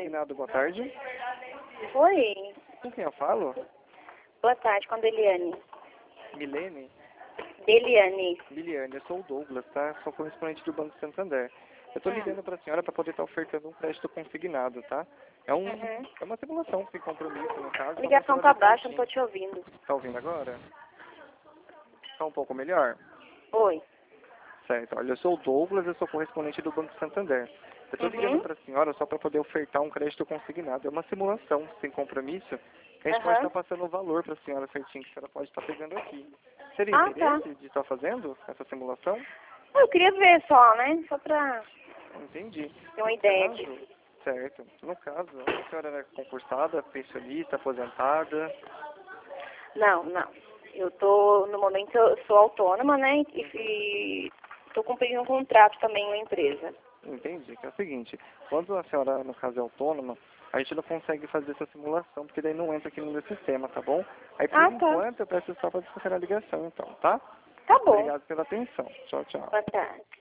consignado, boa tarde. Oi, Com quem eu falo? boa tarde, com a Deliane. Milene? Deliane. Miliane, eu sou o Douglas, tá? Sou correspondente do Banco Santander. Eu tô ligando pra senhora para poder estar ofertando um crédito consignado, tá? É uma simulação sem compromisso, no caso. A ligação tá baixa, não tô te ouvindo. Tá ouvindo agora? Tá um pouco melhor? Oi. Certo, olha, eu sou o Douglas, eu sou correspondente do Banco Santander. Eu tô ligando pra senhora só para poder ofertar um crédito consignado. É uma simulação sem compromisso, que a gente pode estar passando o valor pra senhora certinho, que a senhora pode estar pegando aqui. Teria interesse de estar fazendo essa simulação? Eu queria ver só, né? Só pra Entendi. ter uma ideia de... Certo. No caso, a senhora é concursada, pensionista, aposentada? Não, não. Eu tô, no momento, eu sou autônoma, né? E tô cumprindo um contrato também com a empresa. Entendi, que é o seguinte, quando a senhora, no caso, é autônoma, a gente não consegue fazer essa simulação, porque daí não entra aqui no meu sistema, tá bom? Aí, por enquanto, eu peço só para desconsiderar a ligação, então, tá? Tá bom. Obrigado pela atenção. Tchau, tchau. Boa tarde.